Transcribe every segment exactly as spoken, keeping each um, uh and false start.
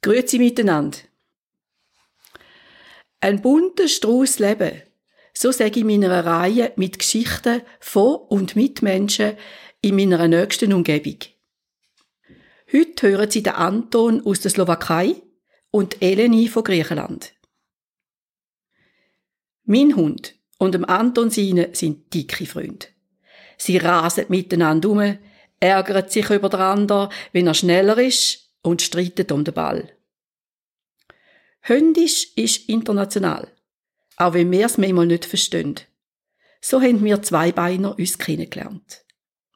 Grüezi miteinander. Ein bunter Strauss Leben. So sage ich meiner Reihe mit Geschichten von und mit Menschen in meiner nächsten Umgebung. Heute hören Sie den Anton aus der Slowakei und Eleni von Griechenland. Mein Hund und dem Anton seine sind dicke Freunde. Sie rasen miteinander um, ärgern sich über den anderen, wenn er schneller ist, und streiten um den Ball. Hündisch ist international, auch wenn wir es manchmal nicht verstehen. So haben wir Zweibeiner uns kennengelernt.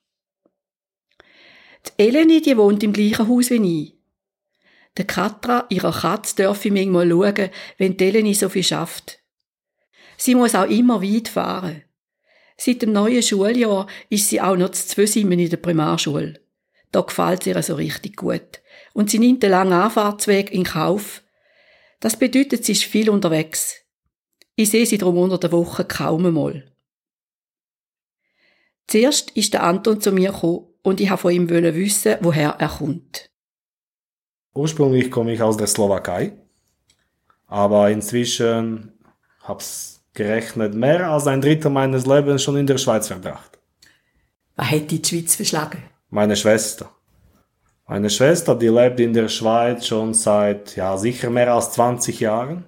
Die Eleni, die wohnt im gleichen Haus wie ich. Der Katra, ihrer Katze, darf ich manchmal schauen, wenn die Eleni so viel schafft. Sie muss auch immer weit fahren. Seit dem neuen Schuljahr ist sie auch noch zu Zwösimen in der Primarschule. Da gefällt es ihr so richtig gut. Und sie nimmt den langen Anfahrtsweg in Kauf. Das bedeutet, sie ist viel unterwegs. Ich sehe sie darum unter der Woche kaum einmal. Zuerst ist der Anton zu mir gekommen und ich wollte von ihm wissen, woher er kommt. Ursprünglich komme ich aus der Slowakei, aber inzwischen habe ich gerechnet mehr als ein Drittel meines Lebens schon in der Schweiz verbracht. Was hat die Schweiz verschlagen? Meine Schwester. Meine Schwester, die lebt in der Schweiz schon seit, ja, sicher mehr als zwanzig Jahren.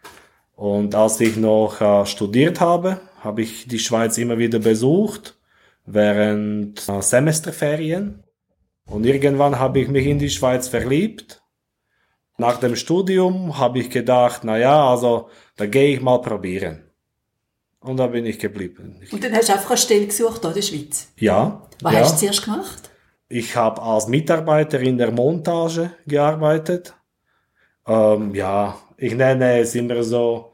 Und als ich noch äh, studiert habe, habe ich die Schweiz immer wieder besucht, während äh, Semesterferien. Und irgendwann habe ich mich in die Schweiz verliebt. Nach dem Studium habe ich gedacht, na ja, also, da gehe ich mal probieren. Und da bin ich geblieben. Und dann hast du einfach eine Stelle gesucht in der Schweiz? Ja. Was ja. hast du zuerst gemacht? Ich habe als Mitarbeiter in der Montage gearbeitet. Ähm, ja, ich nenne es immer so,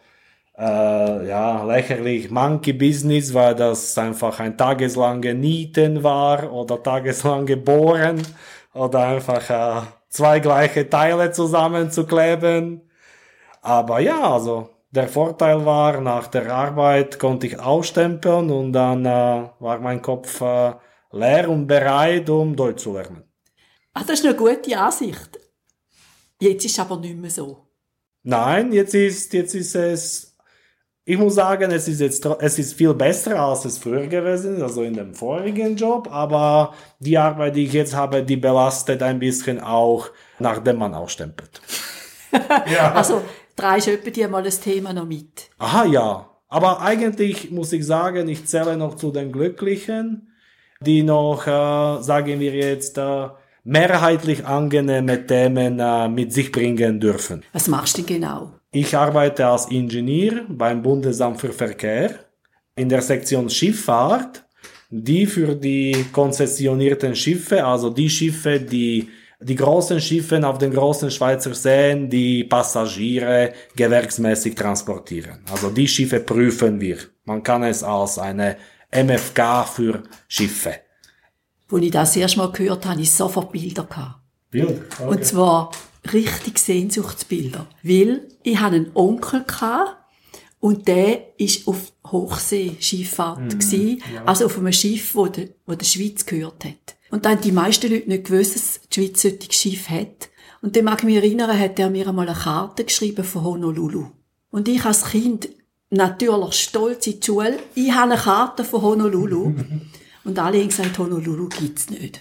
äh, ja, lächerlich Monkey Business, weil das einfach ein tageslange Nieten war oder tageslange Bohren oder einfach äh, zwei gleiche Teile zusammenzukleben. Aber ja, also der Vorteil war, nach der Arbeit konnte ich ausstempeln und dann äh, war mein Kopf äh, leer und bereit, um Deutsch zu lernen. Ach, das ist eine gute Ansicht. Jetzt ist es aber nicht mehr so. Nein, jetzt ist, jetzt ist es, ich muss sagen, es ist jetzt, es ist viel besser, als es früher gewesen ist, also in dem vorigen Job, aber die Arbeit, die ich jetzt habe, die belastet ein bisschen auch, nachdem man ausstempelt. Ja. Also, drehst du etwa dir mal das Thema noch mit? Aha, ja. Aber eigentlich muss ich sagen, ich zähle noch zu den Glücklichen, die noch, äh, sagen wir jetzt, äh, mehrheitlich angenehme Themen äh, mit sich bringen dürfen. Was machst du denn genau? Ich arbeite als Ingenieur beim Bundesamt für Verkehr in der Sektion Schifffahrt, die für die konzessionierten Schiffe, also die Schiffe, die die großen Schiffe auf den großen Schweizer Seen, die Passagiere gewerksmäßig transportieren. Also die Schiffe prüfen wir. Man kann es als eine M F K für Schiffe. Als ich das erste Mal gehört habe, hatte ich sofort Bilder gehabt. Bilder? Okay. Und zwar richtig Sehnsuchtsbilder. Weil ich hatte einen Onkel gehabt, und der war auf Hochseeschifffahrt mm, gewesen, ja. Also auf einem Schiff, wo der, wo der Schweiz gehört hat. Und dann haben die meisten Leute nicht gewusst, dass die Schweiz solche Schiff hat. Und dann mag ich mich erinnern, hat er mir einmal eine Karte geschrieben von Honolulu. Und ich als Kind natürlich stolz in die Schule, ich habe eine Karte von Honolulu. Und alle haben gesagt, Honolulu gibt's nicht.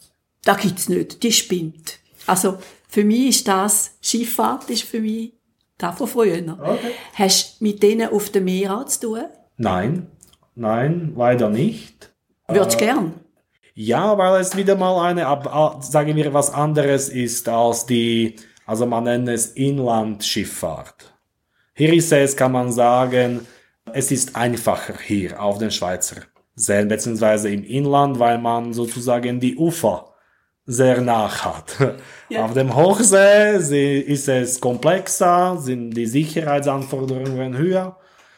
Da gibt's nicht, die spinnt. Also, für mich ist das, Schifffahrt ist für mich das von früher. Okay. Hast du mit denen auf dem Meer auch zu tun? Nein, nein, leider nicht. Würdest du äh, gern? Ja, weil es wieder mal eine, sagen wir, was anderes ist als die, also man nennt es Inlandschifffahrt. Hier ist es, kann man sagen, es ist einfacher hier auf den Schweizer Seen, beziehungsweise im Inland, weil man sozusagen die Ufer sehr nach hat. Ja. Auf dem Hochsee ist es komplexer, sind die Sicherheitsanforderungen höher.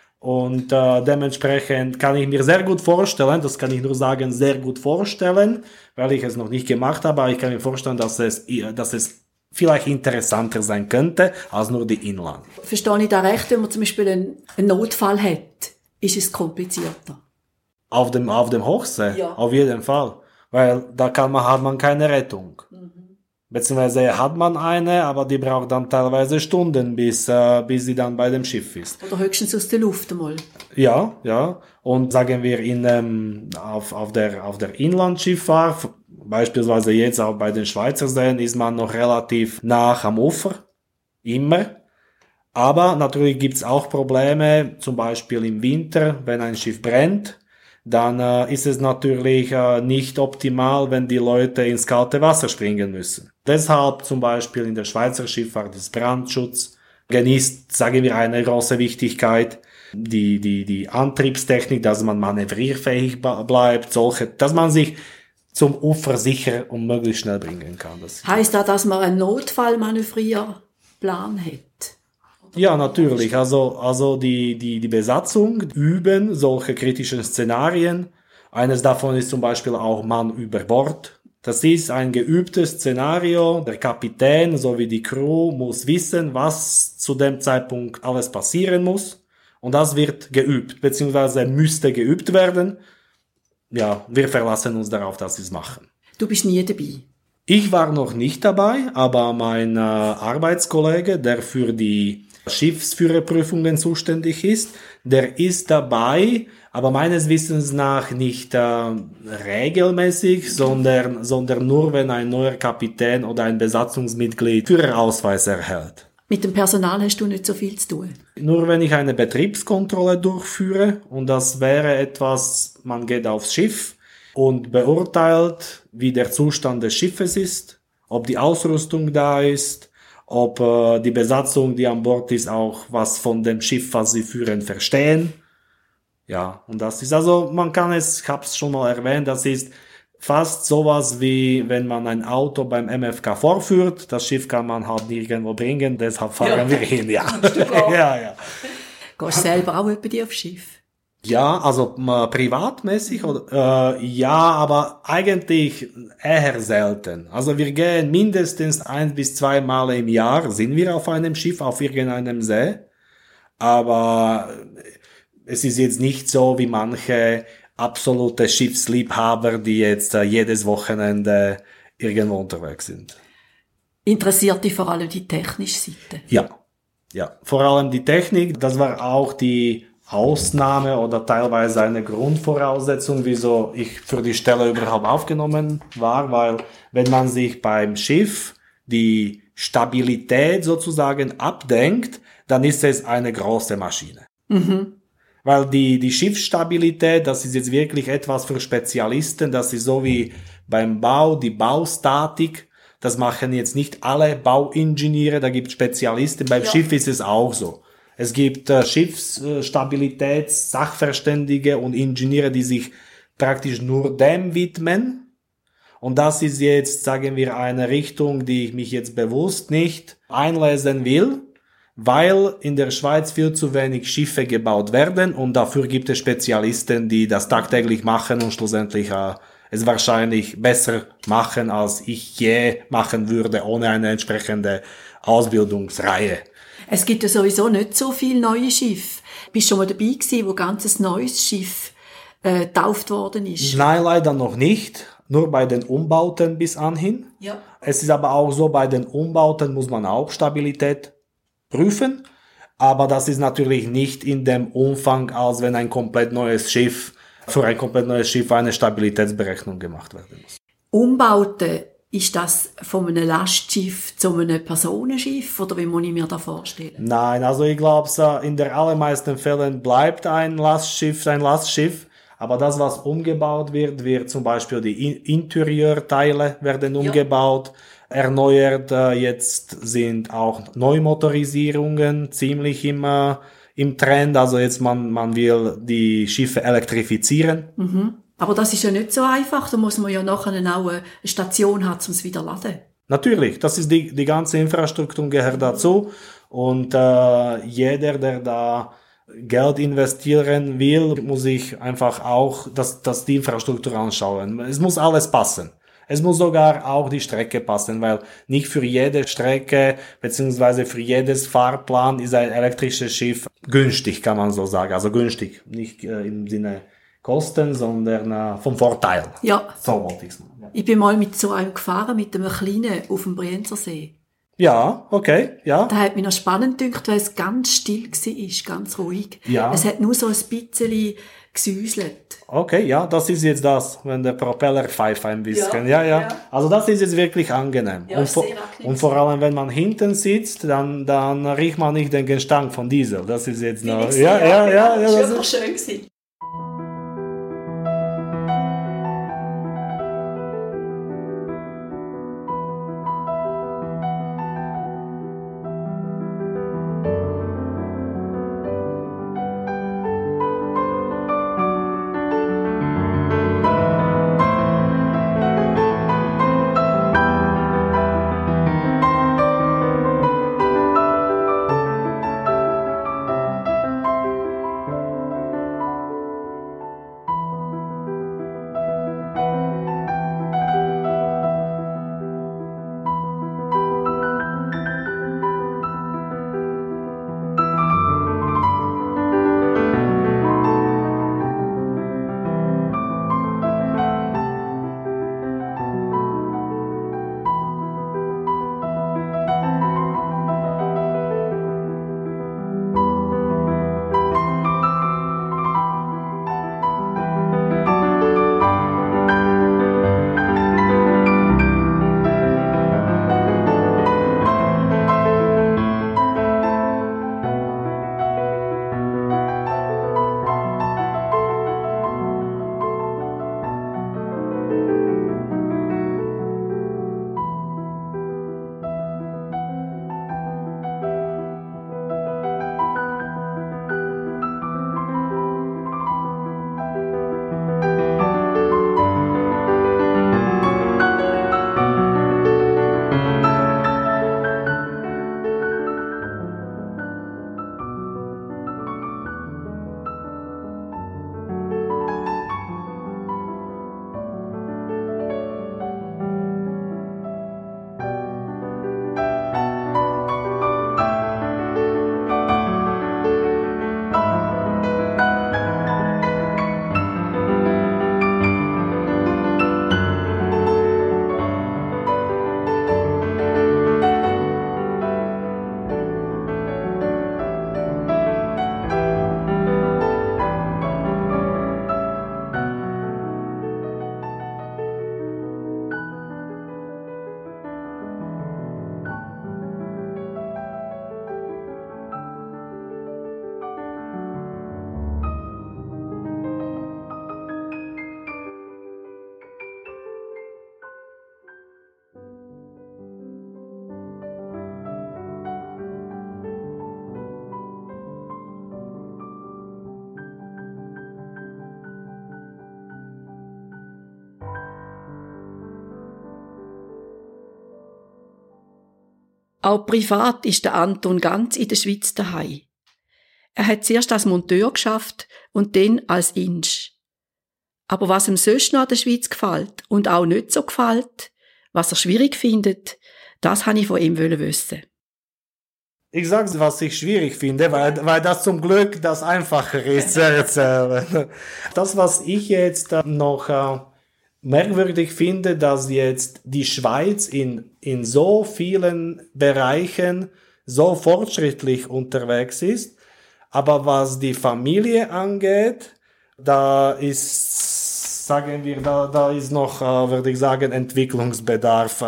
Und äh, dementsprechend kann ich mir sehr gut vorstellen, das kann ich nur sagen, sehr gut vorstellen, weil ich es noch nicht gemacht habe, aber ich kann mir vorstellen, dass es, dass es vielleicht interessanter sein könnte, als nur die Inland. Verstehe ich da recht, wenn man zum Beispiel einen, einen Notfall hat, ist es komplizierter? Auf dem, auf dem Hochsee? Ja. Auf jeden Fall. Weil da kann man, hat man keine Rettung. Mhm. Beziehungsweise hat man eine, aber die braucht dann teilweise Stunden, bis, äh, bis sie dann bei dem Schiff ist. Oder höchstens aus der Luft einmal. Ja, ja. Und sagen wir in, ähm, auf, auf der, auf der Inlandschifffahrt, beispielsweise jetzt auch bei den Schweizer Seen, ist man noch relativ nah am Ufer. Immer. Aber natürlich gibt's auch Probleme, zum Beispiel im Winter, wenn ein Schiff brennt. Dann äh, ist es natürlich äh, nicht optimal, wenn die Leute ins kalte Wasser springen müssen. Deshalb zum Beispiel in der Schweizer Schifffahrt ist Brandschutz genießt, sagen wir, eine große Wichtigkeit. Die, die, die Antriebstechnik, dass man manövrierfähig bleibt, solche, dass man sich zum Ufer sicher und möglichst schnell bringen kann. Das heisst das, dass man einen Notfallmanövrierplan hat? Ja, natürlich. Also, also die, die, die Besatzung üben solche kritischen Szenarien. Eines davon ist zum Beispiel auch Mann über Bord. Das ist ein geübtes Szenario. Der Kapitän sowie die Crew muss wissen, was zu dem Zeitpunkt alles passieren muss. Und das wird geübt, beziehungsweise müsste geübt werden. Ja, wir verlassen uns darauf, dass sie es machen. Du bist nie dabei? Ich war noch nicht dabei, aber mein äh, Arbeitskollege, der für die Schiffsführerprüfungen zuständig ist, der ist dabei, aber meines Wissens nach nicht äh, regelmäßig, sondern, sondern nur, wenn ein neuer Kapitän oder ein Besatzungsmitglied Führerausweis erhält. Mit dem Personal hast du nicht so viel zu tun? Nur wenn ich eine Betriebskontrolle durchführe, und das wäre etwas, man geht aufs Schiff und beurteilt, wie der Zustand des Schiffes ist, ob die Ausrüstung da ist, ob äh, die Besatzung, die an Bord ist, auch was von dem Schiff, was sie führen, verstehen. Ja, und das ist also, man kann es, ich habe es schon mal erwähnt, das ist fast sowas wie, wenn man ein Auto beim M F K vorführt. Das Schiff kann man halt nirgendwo bringen, deshalb fahren ja. wir hin, ja. ja, ja. Gehst du selber auch bei dir aufs Schiff? Ja, also äh, privatmäßig, oder, äh, ja, aber eigentlich eher selten. Also wir gehen mindestens ein bis zwei Mal im Jahr, sind wir auf einem Schiff, auf irgendeinem See. Aber es ist jetzt nicht so wie manche absolute Schiffsliebhaber, die jetzt äh, jedes Wochenende irgendwo unterwegs sind. Interessiert dich vor allem die technische Seite? Ja, ja, vor allem die Technik. Das war auch die Ausnahme oder teilweise eine Grundvoraussetzung, wieso ich für die Stelle überhaupt aufgenommen war, weil wenn man sich beim Schiff die Stabilität sozusagen abdenkt, dann ist es eine große Maschine. Mhm. Weil die, die Schiffsstabilität, das ist jetzt wirklich etwas für Spezialisten, das ist so wie beim Bau, die Baustatik, das machen jetzt nicht alle Bauingenieure, da gibt es Spezialisten, beim ja. Schiff ist es auch so. Es gibt äh, Schiffsstabilitäts-Sachverständige und Ingenieure, die sich praktisch nur dem widmen. Und das ist jetzt, sagen wir, eine Richtung, die ich mich jetzt bewusst nicht einlesen will, weil in der Schweiz viel zu wenig Schiffe gebaut werden und dafür gibt es Spezialisten, die das tagtäglich machen und schlussendlich äh, es wahrscheinlich besser machen, als ich je machen würde, ohne eine entsprechende Ausbildungsreihe. Es gibt ja sowieso nicht so viele neue Schiffe. Bist du schon mal dabei gewesen, wo ein ganz neues Schiff äh, getauft worden ist? Nein, leider noch nicht. Nur bei den Umbauten bis anhin. Ja. Es ist aber auch so, bei den Umbauten muss man auch Stabilität prüfen. Aber das ist natürlich nicht in dem Umfang, als wenn ein komplett neues Schiff, für ein komplett neues Schiff eine Stabilitätsberechnung gemacht werden muss. Umbauten. Ist das von einem Lastschiff zu einem Personenschiff oder wie muss ich mir das vorstellen? Nein, also ich glaube, in der allermeisten Fällen bleibt ein Lastschiff ein Lastschiff, aber das, was umgebaut wird, wird zum Beispiel die Interieurteile werden umgebaut, ja. erneuert. Jetzt sind auch Neumotorisierungen ziemlich im, im Trend, also jetzt man, man will die Schiffe elektrifizieren. Mhm. Aber das ist ja nicht so einfach. Da muss man ja nachher auch eine Station haben, um es wieder zu laden. Natürlich, das ist die, die ganze Infrastruktur gehört dazu. Und äh, jeder, der da Geld investieren will, muss sich einfach auch das, das die Infrastruktur anschauen. Es muss alles passen. Es muss sogar auch die Strecke passen, weil nicht für jede Strecke beziehungsweise für jedes Fahrplan ist ein elektrisches Schiff günstig, kann man so sagen. Also günstig, nicht äh, im Sinne Kosten, sondern äh, vom Vorteil. Ja. So wollte ich es Ich bin mal mit so einem gefahren, mit einem Kleinen, auf dem Brienzersee. Ja, okay, ja. Da hat mich noch spannend gedacht, weil es ganz still war, ganz ruhig. Ja. Es hat nur so ein bisschen gesäuselt. Okay, ja, das ist jetzt das, wenn der Propeller pfeift ein bisschen. Ja, ja. Ja, ja. Also das ist jetzt wirklich angenehm. Ja, und, vor, sehr angenehm. und vor allem, wenn man hinten sitzt, dann, dann riecht man nicht den Gestank von Diesel. Das ist jetzt noch... Ja, ja, ja, ja. Das war Das wirklich schön gewesen. Auch privat ist der Anton ganz in der Schweiz daheim. Er hat zuerst als Monteur geschafft und dann als Insch. Aber was ihm sonst noch an der Schweiz gefällt und auch nicht so gefällt, was er schwierig findet, das wollte ich von ihm wissen. Ich sage, was ich schwierig finde, weil, weil das zum Glück das Einfache ist zu erzählen. Das, was ich jetzt noch äh, merkwürdig finde, dass jetzt die Schweiz in, in so vielen Bereichen so fortschrittlich unterwegs ist, aber was die Familie angeht, da ist, sagen wir, da, da ist noch, äh, würde ich sagen, Entwicklungsbedarf.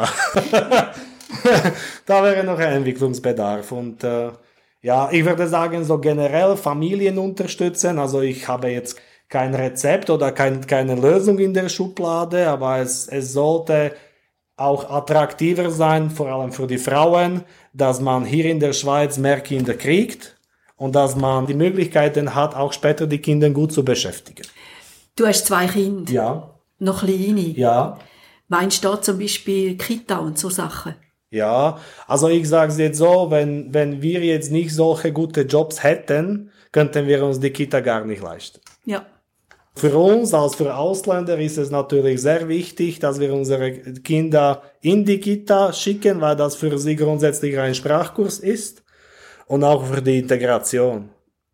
Da wäre noch ein Entwicklungsbedarf und äh, ja, ich würde sagen, so generell Familien unterstützen, also ich habe jetzt kein Rezept oder kein, keine Lösung in der Schublade, aber es, es sollte auch attraktiver sein, vor allem für die Frauen, dass man hier in der Schweiz mehr Kinder kriegt und dass man die Möglichkeiten hat, auch später die Kinder gut zu beschäftigen. Du hast zwei Kinder. Ja. Noch kleine. Ja. Meinst du da zum Beispiel Kita und so Sachen? Ja, also ich sage es jetzt so, wenn, wenn wir jetzt nicht solche gute Jobs hätten, könnten wir uns die Kita gar nicht leisten. Ja. Für uns als für Ausländer ist es natürlich sehr wichtig, dass wir unsere Kinder in die Kita schicken, weil das für sie grundsätzlich ein Sprachkurs ist und auch für die Integration.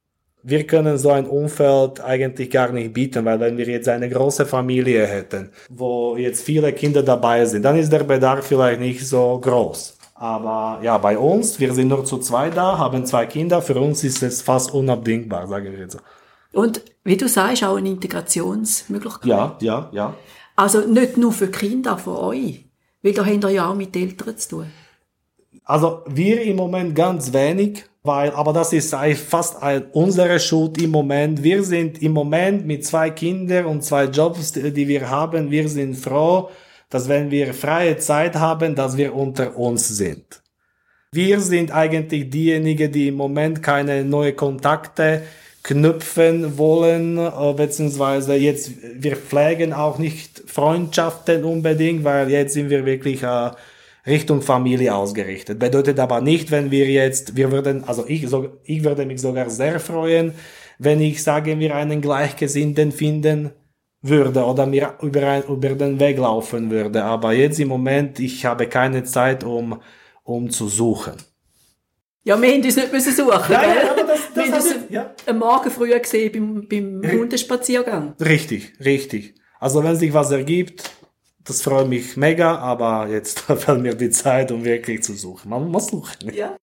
wir können so ein Umfeld eigentlich gar nicht bieten, weil wenn wir jetzt eine große Familie hätten, wo jetzt viele Kinder dabei sind, dann ist der Bedarf vielleicht nicht so groß. Aber ja, bei uns, wir sind nur zu zweit da, haben zwei Kinder, für uns ist es fast unabdingbar, sagen wir jetzt so. Und wie du sagst, auch eine Integrationsmöglichkeit. Ja, ja, ja. Also nicht nur für Kinder von euch, weil da habt ihr ja auch mit Eltern zu tun. Also wir im Moment ganz wenig, weil, aber das ist fast unsere Schuld im Moment. Wir sind im Moment mit zwei Kindern und zwei Jobs, die wir haben, wir sind froh, dass wenn wir freie Zeit haben, dass wir unter uns sind. Wir sind eigentlich diejenigen, die im Moment keine neuen Kontakte knüpfen wollen, beziehungsweise jetzt, wir pflegen auch nicht Freundschaften unbedingt, weil jetzt sind wir wirklich äh, Richtung Familie ausgerichtet. Bedeutet aber nicht, wenn wir jetzt, wir würden, also ich, so, ich würde mich sogar sehr freuen, wenn ich, sagen wir, einen Gleichgesinnten finden würde oder mir über, ein, über den Weg laufen würde. Aber jetzt im Moment, ich habe keine Zeit, um, um zu suchen. Ja, wir haben uns nicht müssen suchen. Ja, ja, aber das, das wir haben uns ja. am Morgen früher gesehen beim, beim Hundespaziergang. Richtig, richtig. Also wenn sich was ergibt, das freut mich mega, aber jetzt fällt mir die Zeit, um wirklich zu suchen. Man muss suchen. Ja.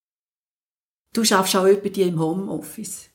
Du schaffst auch bei dir im Homeoffice?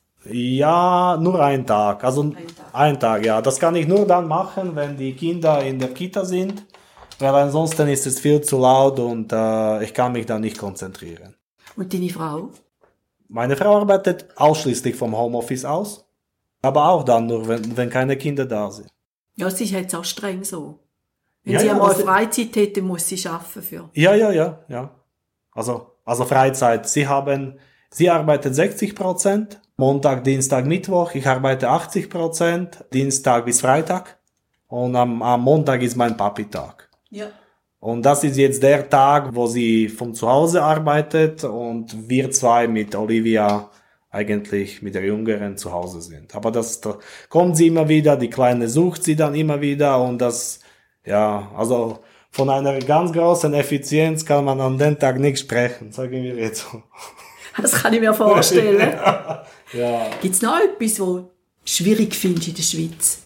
Ja, nur einen Tag. Also ein Tag. ein Tag, ja. Das kann ich nur dann machen, wenn die Kinder in der Kita sind, weil ansonsten ist es viel zu laut und äh, ich kann mich da nicht konzentrieren. Und deine Frau? Meine Frau arbeitet ausschließlich vom Homeoffice aus, aber auch dann nur, wenn, wenn keine Kinder da sind. Ja, sie ist jetzt auch streng so. Wenn ja, sie ja, einmal also, Freizeit hätte, muss sie arbeiten für. Ja, ja, ja, ja. Also, also Freizeit. Sie haben, sie arbeitet sechzig Prozent, Montag, Dienstag, Mittwoch. Ich arbeite achtzig Prozent, Dienstag bis Freitag. Und am, am Montag ist mein Papi-Tag. Ja. Und das ist jetzt der Tag, wo sie von zu Hause arbeitet und wir zwei mit Olivia eigentlich mit der Jüngeren zu Hause sind. Aber das, da kommt sie immer wieder, die Kleine sucht sie dann immer wieder und das, ja, also von einer ganz großen Effizienz kann man an den Tag nicht sprechen, sagen wir jetzt so. Das kann ich mir vorstellen. ja. Ja. Gibt es noch etwas, was du schwierig findest in der Schweiz?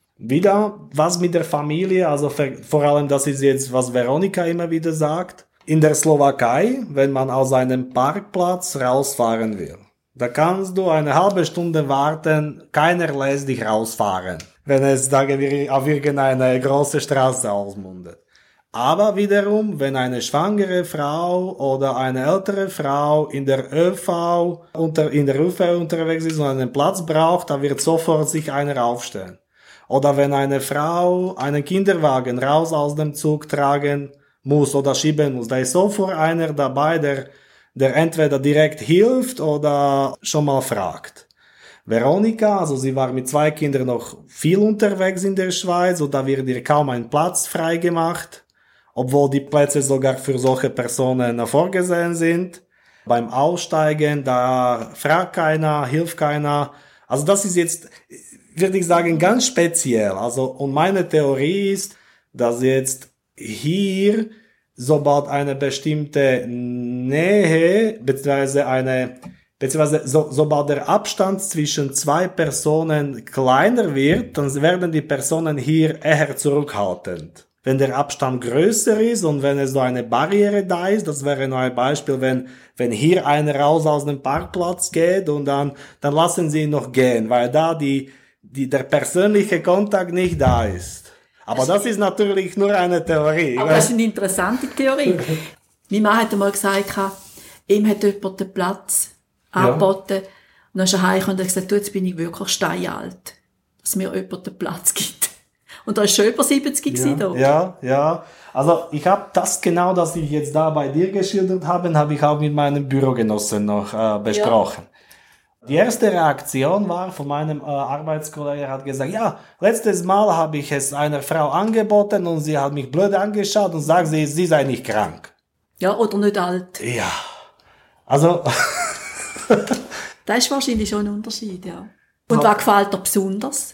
Wieder was mit der Familie, also vor allem das ist jetzt, was Veronika immer wieder sagt. In der Slowakei, wenn man aus einem Parkplatz rausfahren will, da kannst du eine halbe Stunde warten, keiner lässt dich rausfahren, wenn es, sagen wir, auf irgendeine große Straße ausmundet. Aber wiederum, wenn eine schwangere Frau oder eine ältere Frau in der ÖV, unter, in der ÖV unterwegs ist und einen Platz braucht, da wird sofort sich einer aufstellen. Oder wenn eine Frau einen Kinderwagen raus aus dem Zug tragen muss oder schieben muss, da ist sofort einer dabei, der, der entweder direkt hilft oder schon mal fragt. Veronika, also sie war mit zwei Kindern noch viel unterwegs in der Schweiz und da wird ihr kaum ein Platz freigemacht, obwohl die Plätze sogar für solche Personen vorgesehen sind. Beim Aussteigen, da fragt keiner, hilft keiner. Also das ist jetzt, würde ich sagen, ganz speziell. Also, und meine Theorie ist, dass jetzt hier, sobald eine bestimmte Nähe, beziehungsweise eine, beziehungsweise so, sobald der Abstand zwischen zwei Personen kleiner wird, dann werden die Personen hier eher zurückhaltend. Wenn der Abstand größer ist und wenn es so eine Barriere da ist, das wäre nur ein Beispiel, wenn, wenn hier einer raus aus dem Parkplatz geht und dann, dann lassen sie ihn noch gehen, weil da die, die, der persönliche Kontakt nicht da ist. Aber das, das ist natürlich nur eine Theorie. Aber das ist eine interessante Theorie. Mein Mann hat einmal gesagt, ihm hat jemand den Platz angeboten. Ja. Und dann ist er heimgekommen und hat gesagt, du, jetzt bin ich wirklich steinalt, dass mir jemand den Platz gibt. Und da war schon über siebzig ja, da. Ja, ja. Also ich habe das genau, das ich jetzt da bei dir geschildert habe, habe ich auch mit meinem Bürogenossen noch äh, besprochen. Ja. Die erste Reaktion war von meinem äh, Arbeitskollegen, er hat gesagt, ja, letztes Mal habe ich es einer Frau angeboten und sie hat mich blöd angeschaut und sagt, sie, sie sei nicht krank. Ja, oder nicht alt. Ja, also... Das ist wahrscheinlich schon ein Unterschied, ja. Und was gefällt dir besonders?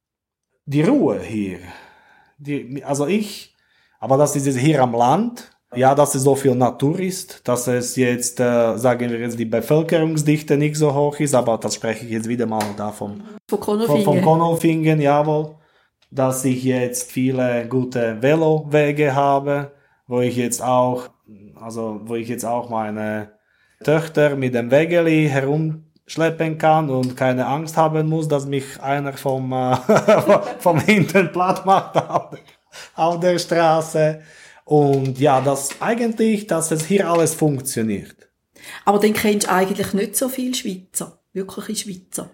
Die Ruhe hier. Die, also ich, aber das ist jetzt hier am Land. ja, dass es so viel Natur ist, dass es jetzt, äh, sagen wir jetzt, die Bevölkerungsdichte nicht so hoch ist, aber das spreche ich jetzt wieder mal da vom, Von Konolfingen. von, von Konolfingen, jawohl, dass ich jetzt viele gute Velowege habe, wo ich jetzt auch, also, wo ich jetzt auch meine Töchter mit dem Wägeli herumschleppen kann und keine Angst haben muss, dass mich einer vom, äh, vom hinten platt macht auf, auf der Straße. Und ja, das eigentlich, dass es hier alles funktioniert. Aber dann kennst du eigentlich nicht so viele Schweizer, wirkliche Schweizer.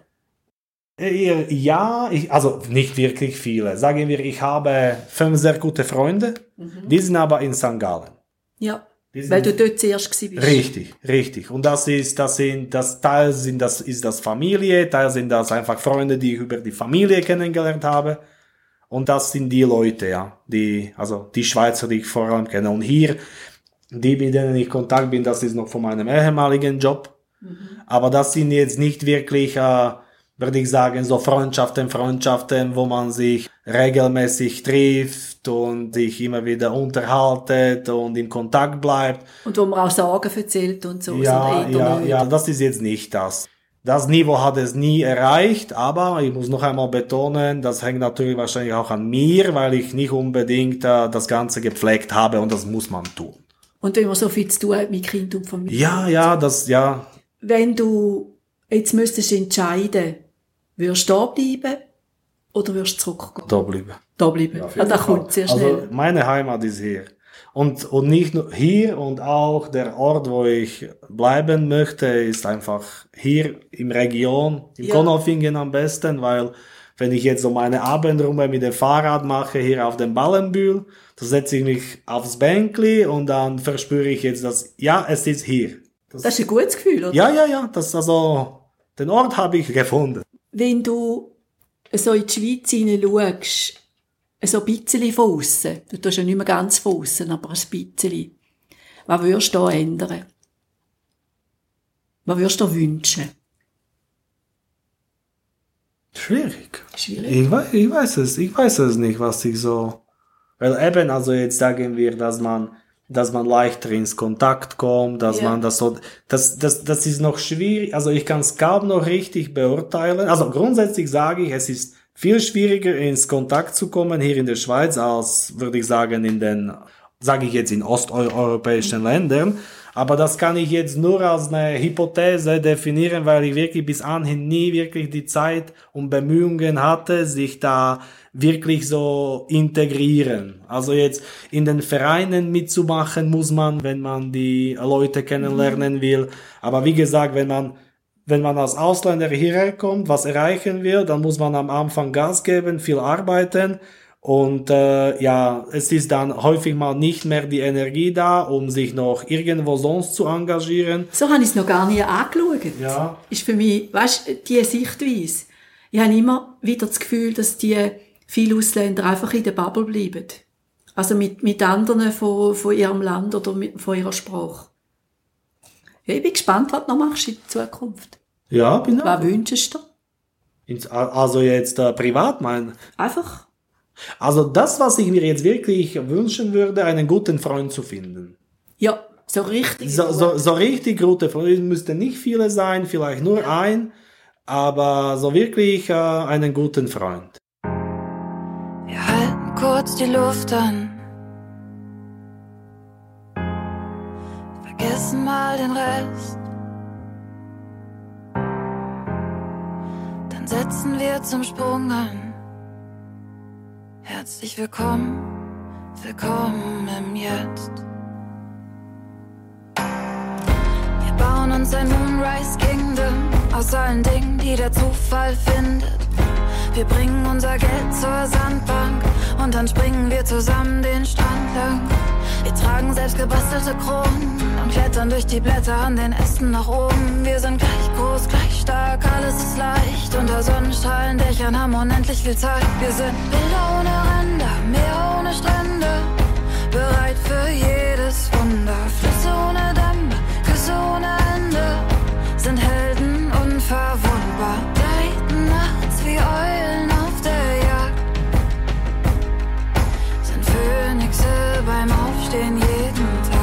Ja, ich, also nicht wirklich viele. Sagen wir, ich habe fünf sehr gute Freunde, mhm. die sind aber in Sankt Gallen. Ja, weil du dort zuerst gewesen bist. Richtig, richtig. Und das ist, das sind, das Teil sind, das ist das Familie, Teil sind das einfach Freunde, die ich über die Familie kennengelernt habe. Und das sind die Leute, ja, die, also die Schweizer, die ich vor allem kenne. Und hier, die, mit denen ich in Kontakt bin, das ist noch von meinem ehemaligen Job. Mhm. Aber das sind jetzt nicht wirklich, äh, würde ich sagen, so Freundschaften, Freundschaften, wo man sich regelmäßig trifft und sich immer wieder unterhaltet und in Kontakt bleibt. Und wo man auch Sorgen erzählt und so. Ja, ja, ja, das ist jetzt nicht das. Das Niveau hat es nie erreicht, aber ich muss noch einmal betonen, das hängt natürlich wahrscheinlich auch an mir, weil ich nicht unbedingt äh, das Ganze gepflegt habe und das muss man tun. Und wenn man so viel zu tun hat mit Kind und Familie. Ja, ja, das, ja. Wenn du jetzt müsstest entscheiden, würdest du da bleiben oder würdest du zurückgehen? Da bleiben. Da bleiben. Ja, also, das kommt sehr schnell. Also meine Heimat ist hier. Und, und nicht nur hier und auch der Ort, wo ich bleiben möchte, ist einfach hier im Region, im ja. Konolfingen am besten, weil wenn ich jetzt so meine Abendrunde mit dem Fahrrad mache, hier auf dem Ballenbühl, da setze ich mich aufs Bänkli und dann verspüre ich jetzt, dass, ja, es ist hier. Das, das ist ein gutes Gefühl, oder? Ja, ja, ja, das, also, den Ort habe ich gefunden. Wenn du so in die Schweiz hineinschaust, so ein bisschen von aussen. Du tust ja nicht mehr ganz von aussen, aber ein bisschen. Was würdest du da ändern? Was würdest du wünschen? Schwierig. Schwierig? Ich weiß, ich weiß es, ich weiß es nicht, was ich so, weil eben, also jetzt sagen wir, dass man, dass man leichter ins Kontakt kommt, dass ja. man das so, das, das, das ist noch schwierig, also ich kann es kaum noch richtig beurteilen. Also grundsätzlich sage ich, es ist viel schwieriger ins Kontakt zu kommen hier in der Schweiz als, würde ich sagen, in den, sage ich jetzt, in osteuropäischen Ländern. Aber das kann ich jetzt nur als eine Hypothese definieren, weil ich wirklich bis anhin nie wirklich die Zeit und Bemühungen hatte, sich da wirklich so integrieren. Also jetzt in den Vereinen mitzumachen muss man, wenn man die Leute kennenlernen will. Aber wie gesagt, wenn man Wenn man als Ausländer hierher kommt, was erreichen will, dann muss man am Anfang Gas geben, viel arbeiten und äh, ja, es ist dann häufig mal nicht mehr die Energie da, um sich noch irgendwo sonst zu engagieren. So habe ich es noch gar nie angeschaut. Ja. Ist für mich, weißt du, diese Sichtweise. Ich habe immer wieder das Gefühl, dass die viele Ausländer einfach in der Bubble bleiben. Also mit, mit anderen von, von ihrem Land oder mit, von ihrer Sprache. Ja, ich bin gespannt, was du noch machst in der Zukunft. Ja, bin ich. Was wünschst du? Also jetzt äh, privat mein. Einfach? Also das, was ich mir jetzt wirklich wünschen würde, einen guten Freund zu finden. Ja, so richtig. So, so, so richtig gute Freunde. Es müssten nicht viele sein, vielleicht nur ja. ein, aber so wirklich äh, einen guten Freund. Wir halten kurz die Luft an. Vergessen mal den Rest. Dann setzen wir zum Sprung an. Herzlich willkommen, willkommen im Jetzt. Wir bauen uns ein Moonrise Kingdom aus allen Dingen, die der Zufall findet. Wir bringen unser Geld zur Sandbank und dann springen wir zusammen den Strand lang. Wir tragen selbst gebastelte Kronen und klettern durch die Blätter an den Ästen nach oben. Wir sind gleich groß, gleich stark, alles ist leicht. Unter Sonnenstrahlen, Dächern haben unendlich viel Zeit. Wir sind Bilder ohne Ränder, Meer ohne Strände, bereit für jedes Wunder. Flüsse ohne Dämme, Küsse ohne Ende, sind Helden unverwundbar. Gleiten nachts wie Eulen auf der Jagd, sind Phönixe beim Aufstehen jeden Tag.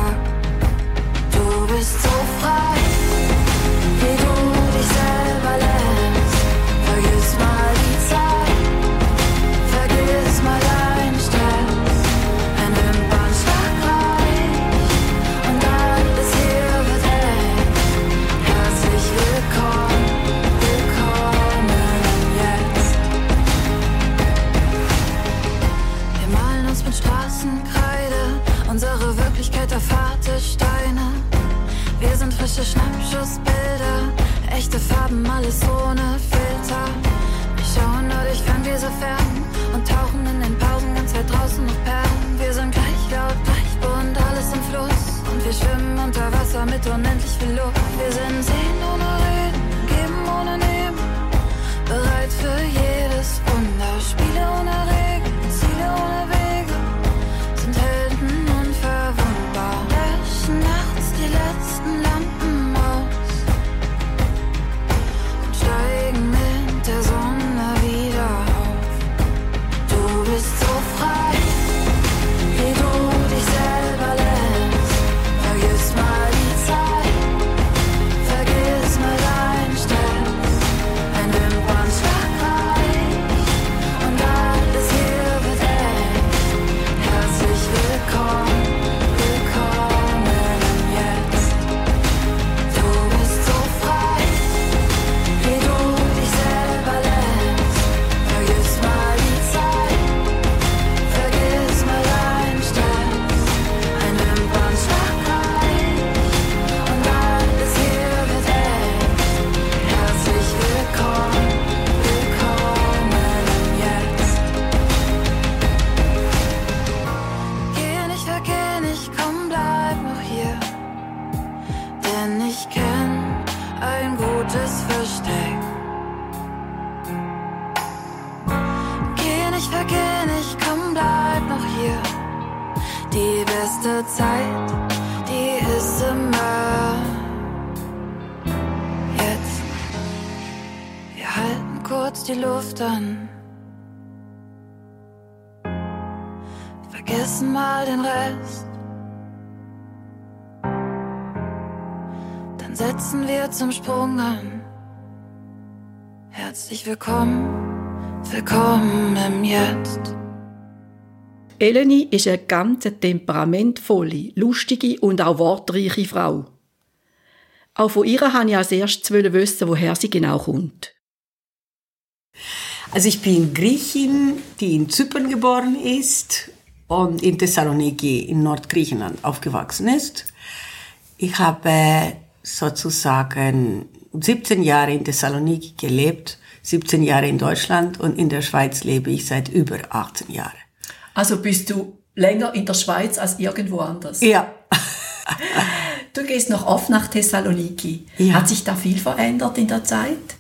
sind frische Schnappschussbilder, echte Farben, alles ohne Filter. Wir schauen nur durch Ferngläser fern und tauchen in den Pausen ganz weit draußen noch Perlen. Wir sind gleich laut, gleich bunt, alles im Fluss. Und wir schwimmen unter Wasser mit unendlich viel Luft. Wir sind sehen ohne Reden, geben ohne Nehmen, bereit für jedes Wunder. Spiele ohne Regeln, Ziele ohne Wege, sind Helden unverwundbar. Löschen nachts die letzten Lampen aus und steigen mit der Sonne wieder auf. Du bist so frei, wie du dich selber lässt. Vergiss mal die Zeit, vergiss mal deinen Stress. Ein Wimpernschlag reicht und alles hier wird echt. Herzlich willkommen, willkommen jetzt. Du bist so frei, wie du dich selber lässt. Vergiss mal die Zeit, vergiss mal deinen Stress. Ein Wimpernschlag reicht und alles hier wird echt. Herzlich willkommen, willkommen jetzt. Geh nicht, vergeh nicht, komm, bleib noch hier. Denn ich kenn ein gutes Versteck. Geh nicht, vergeh nicht, komm, bleib noch hier. Die beste Zeit, die ist immer jetzt. Wir halten kurz die Luft an, vergessen mal den Rest. Dann setzen wir zum Sprung an. Herzlich willkommen, willkommen im Jetzt. Eleni ist eine ganz temperamentvolle, lustige und auch wortreiche Frau. Auch von ihr wollte ich als erstes wissen, woher sie genau kommt. Also ich bin Griechin, die in Zypern geboren ist und in Thessaloniki in Nordgriechenland aufgewachsen ist. Ich habe sozusagen siebzehn Jahre in Thessaloniki gelebt, siebzehn Jahre in Deutschland und in der Schweiz lebe ich seit über achtzehn Jahren. Also bist du länger in der Schweiz als irgendwo anders? Ja. Du gehst noch oft nach Thessaloniki. Ja. Hat sich da viel verändert in der Zeit?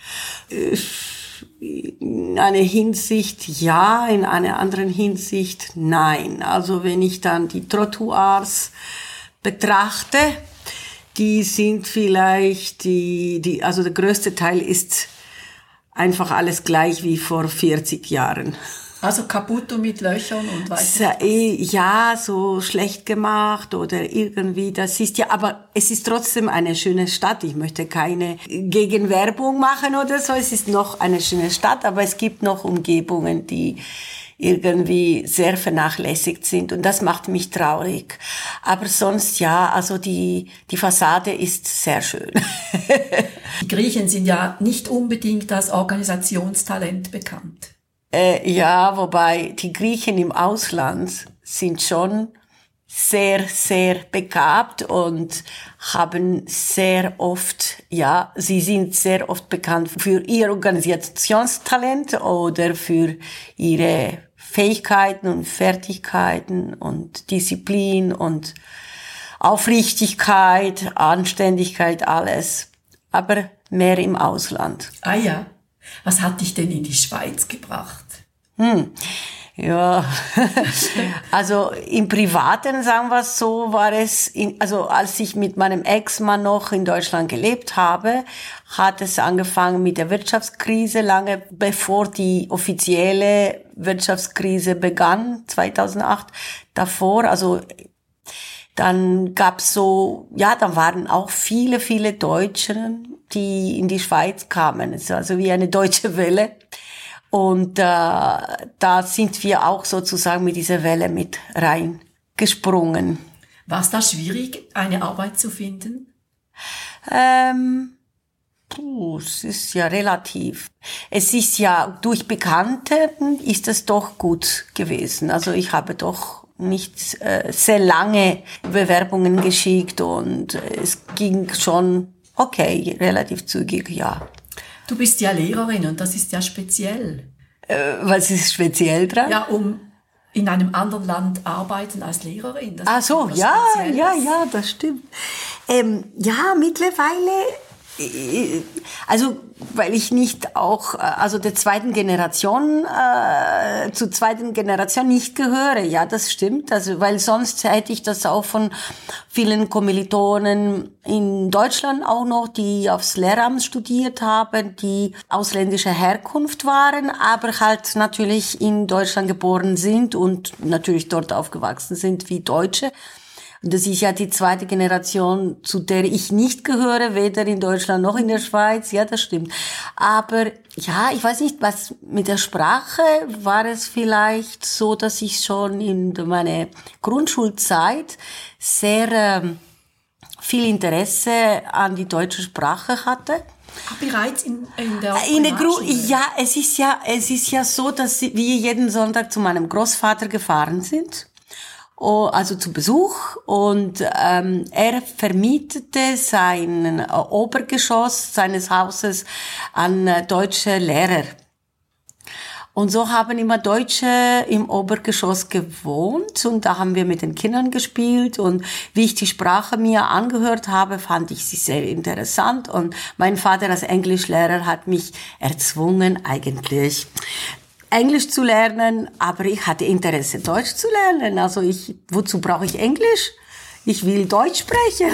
In einer Hinsicht ja, in einer anderen Hinsicht nein. Also wenn ich dann die Trottoirs betrachte, die sind vielleicht, die, die, also der größte Teil ist einfach alles gleich wie vor vierzig Jahren. Also kaputt und mit Löchern und weiß nicht. Ja, so schlecht gemacht oder irgendwie, das ist ja, aber es ist trotzdem eine schöne Stadt. Ich möchte keine Gegenwerbung machen oder so. Es ist noch eine schöne Stadt, aber es gibt noch Umgebungen, die irgendwie sehr vernachlässigt sind und das macht mich traurig. Aber sonst ja, also die, die Fassade ist sehr schön. Die Griechen sind ja nicht unbedingt als Organisationstalent bekannt. Äh, ja, wobei die Griechen im Ausland sind schon sehr, sehr begabt und haben sehr oft, ja, sie sind sehr oft bekannt für ihr Organisationstalent oder für ihre Fähigkeiten und Fertigkeiten und Disziplin und Aufrichtigkeit, Anständigkeit, alles. Aber mehr im Ausland. Ah ja. Was hat dich denn in die Schweiz gebracht? Hm. Ja, also im Privaten, sagen wir es so, war es, in, also als ich mit meinem Ex-Mann noch in Deutschland gelebt habe, hat es angefangen mit der Wirtschaftskrise, lange bevor die offizielle Wirtschaftskrise begann, zweitausendacht. Davor, also dann gab's so, ja, dann waren auch viele, viele Deutsche, die in die Schweiz kamen, also wie eine deutsche Welle. Und äh, da sind wir auch sozusagen mit dieser Welle mit reingesprungen. War es da schwierig, eine Arbeit zu finden? Ähm, puh, es ist ja relativ. Es ist ja, durch Bekannte ist es doch gut gewesen. Also ich habe doch nicht äh, sehr lange Bewerbungen geschickt und es ging schon okay, relativ zügig, ja. Du bist ja Lehrerin und das ist ja speziell. Äh, was ist speziell dran? Ja, um in einem anderen Land arbeiten als Lehrerin. Das Ach so, ja, Spezielles. ja, ja, das stimmt. Ähm, ja, mittlerweile, äh, also weil ich nicht auch, äh, also der zweiten Generation, äh, zur zweiten Generation nicht gehöre, ja, das stimmt, also weil sonst hätte ich das auch von vielen Kommilitonen in Deutschland auch noch, die aufs Lehramt studiert haben, die ausländischer Herkunft waren, aber halt natürlich in Deutschland geboren sind und natürlich dort aufgewachsen sind wie Deutsche. Und das ist ja die zweite Generation, zu der ich nicht gehöre, weder in Deutschland noch in der Schweiz. Ja, das stimmt. Aber ja, ich weiß nicht, was mit der Sprache war es vielleicht so, dass ich schon in meiner Grundschulzeit sehr ähm, viel Interesse an die deutsche Sprache hatte. Ach, bereits in, in der In der Gru Primarschule? Ja, es ist ja, es ist ja so, dass wir jeden Sonntag zu meinem Großvater gefahren sind. Oh, also zu Besuch, und ähm, er vermietete sein äh, Obergeschoss seines Hauses an äh, deutsche Lehrer. Und so haben immer Deutsche im Obergeschoss gewohnt, und da haben wir mit den Kindern gespielt, und wie ich die Sprache mir angehört habe, fand ich sie sehr interessant, und mein Vater als Englischlehrer hat mich erzwungen, eigentlich Englisch zu lernen, aber ich hatte Interesse, Deutsch zu lernen. Also ich, wozu brauche ich Englisch? Ich will Deutsch sprechen.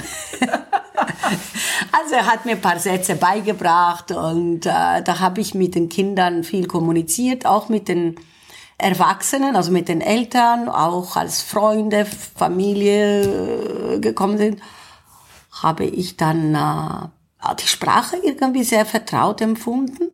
Also er hat mir ein paar Sätze beigebracht, und äh, da habe ich mit den Kindern viel kommuniziert, auch mit den Erwachsenen, also mit den Eltern, auch als Freunde, Familie äh, gekommen sind, habe ich dann äh, die Sprache irgendwie sehr vertraut empfunden.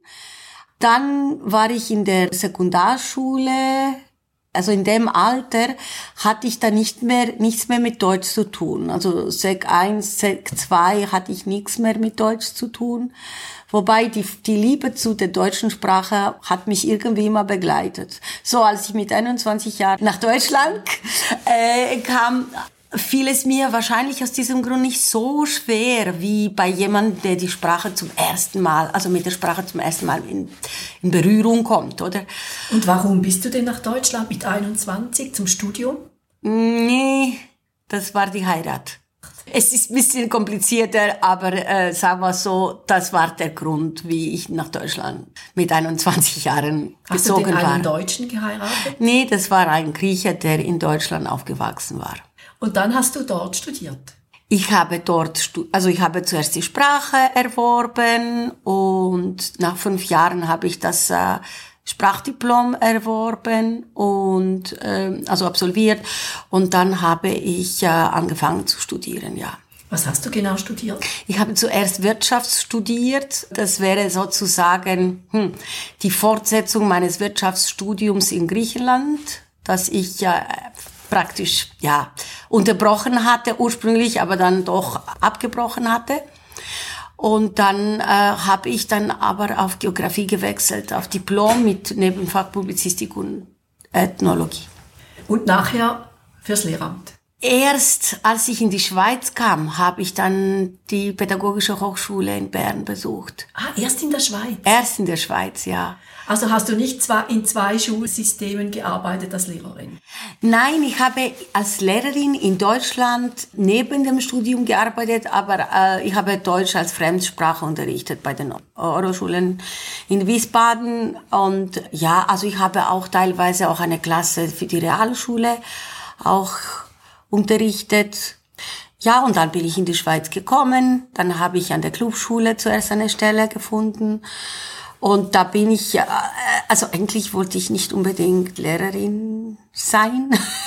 Dann war ich in der Sekundarschule, also in dem Alter hatte ich da nicht mehr, nichts mehr mit Deutsch zu tun. Also Sek eins, Sek zwei hatte ich nichts mehr mit Deutsch zu tun. Wobei die, die Liebe zu der deutschen Sprache hat mich irgendwie immer begleitet. So, als ich mit einundzwanzig Jahren nach Deutschland äh, kam, fiel es mir wahrscheinlich aus diesem Grund nicht so schwer wie bei jemandem, der die Sprache zum ersten Mal, also mit der Sprache zum ersten Mal in, in Berührung kommt, oder? Und warum bist du denn nach Deutschland mit einundzwanzig zum Studium? Nee, das war die Heirat. Es ist ein bisschen komplizierter, aber äh, sagen wir so, das war der Grund, wie ich nach Deutschland mit einundzwanzig Jahren Hast du gezogen den einen war. Deutschen geheiratet? Nee, das war ein Grieche, der in Deutschland aufgewachsen war. Und dann hast du dort studiert? Ich habe dort, stu- also ich habe zuerst die Sprache erworben, und nach fünf Jahren habe ich das äh, Sprachdiplom erworben und äh, also absolviert, und dann habe ich äh, angefangen zu studieren, ja. Was hast du genau studiert? Ich habe zuerst Wirtschaft studiert. Das wäre sozusagen hm, die Fortsetzung meines Wirtschaftsstudiums in Griechenland, das ich ja äh, praktisch ja unterbrochen hatte ursprünglich, aber dann doch abgebrochen hatte. Und dann äh, habe ich dann aber auf Geografie gewechselt, auf Diplom mit Nebenfach Publizistik und Ethnologie. Und nachher fürs Lehramt? Erst als ich in die Schweiz kam, habe ich dann die Pädagogische Hochschule in Bern besucht. Ah, erst in der Schweiz? Erst in der Schweiz, ja. Also hast du nicht zwar in zwei Schulsystemen gearbeitet als Lehrerin? Nein, ich habe als Lehrerin in Deutschland neben dem Studium gearbeitet, aber äh, ich habe Deutsch als Fremdsprache unterrichtet bei den Euroschulen in Wiesbaden. Und ja, also ich habe auch teilweise auch eine Klasse für die Realschule auch unterrichtet. Ja, und dann bin ich in die Schweiz gekommen. Dann habe ich an der Clubschule zuerst eine Stelle gefunden. Und da bin ich, also eigentlich wollte ich nicht unbedingt Lehrerin sein.